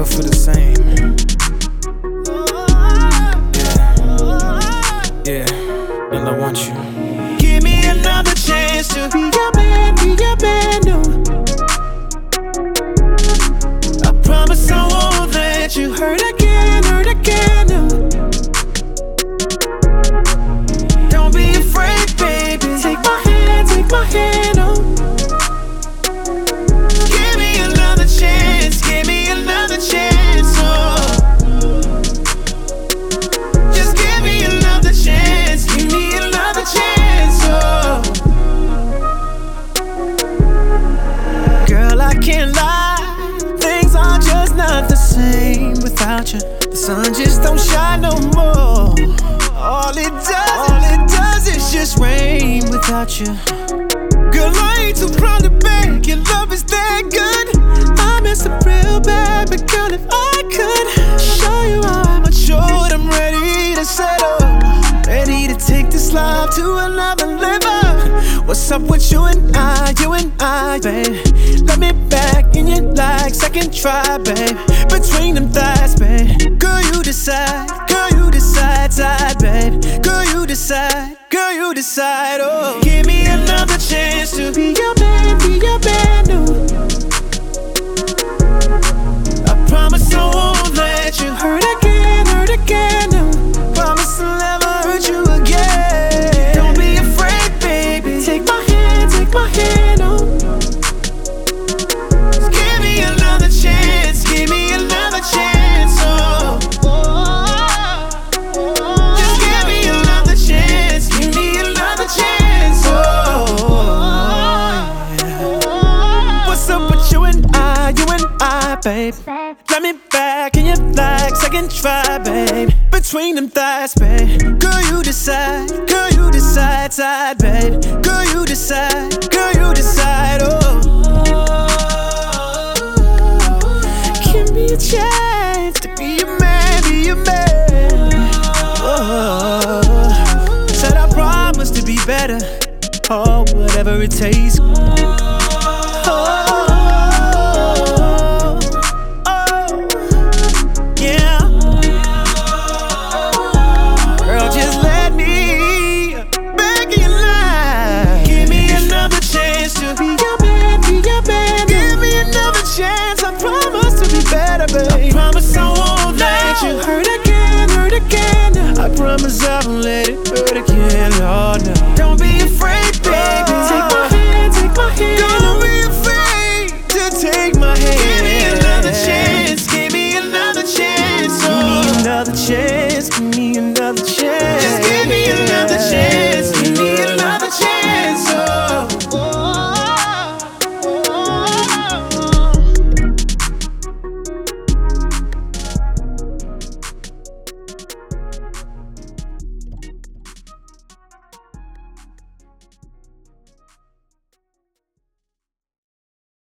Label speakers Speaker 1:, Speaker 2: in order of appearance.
Speaker 1: feel the same. Yeah, and I want you.
Speaker 2: Give me another chance to be your man, no. I promise I won't let you hurt again, no. Don't be afraid, baby. Take my hand, oh. Give me another chance, oh. Just give me another chance, oh. Girl, I can't lie, things are just not the same without you. The sun just don't shine no more. All it does is just rain without you. Girl, I ain't too proud to beg, your love is that good. I miss it real bad, but girl, if I could show you how I'm matured, I'm ready to settle, ready to take this life to another level. What's up with you and I, babe? Let me back in your like second try, babe. Between them thighs, babe. Girl, you decide, side, babe. Girl, you decide, oh. Give me another chance to be your man, no. I promise I won't let you hurt again, no. Promise I'll never hurt you again. Don't be afraid, baby. Take my hand, oh. Just give me another chance, oh. Just give me another chance, oh. What's up with you and I, babe? Let me back in your like second try, babe. Between them thighs, babe. Girl, you decide, side, babe. Girl, you decide, oh. Give me a chance to be your man, oh. Said I promise to be better, oh, whatever it takes, oh.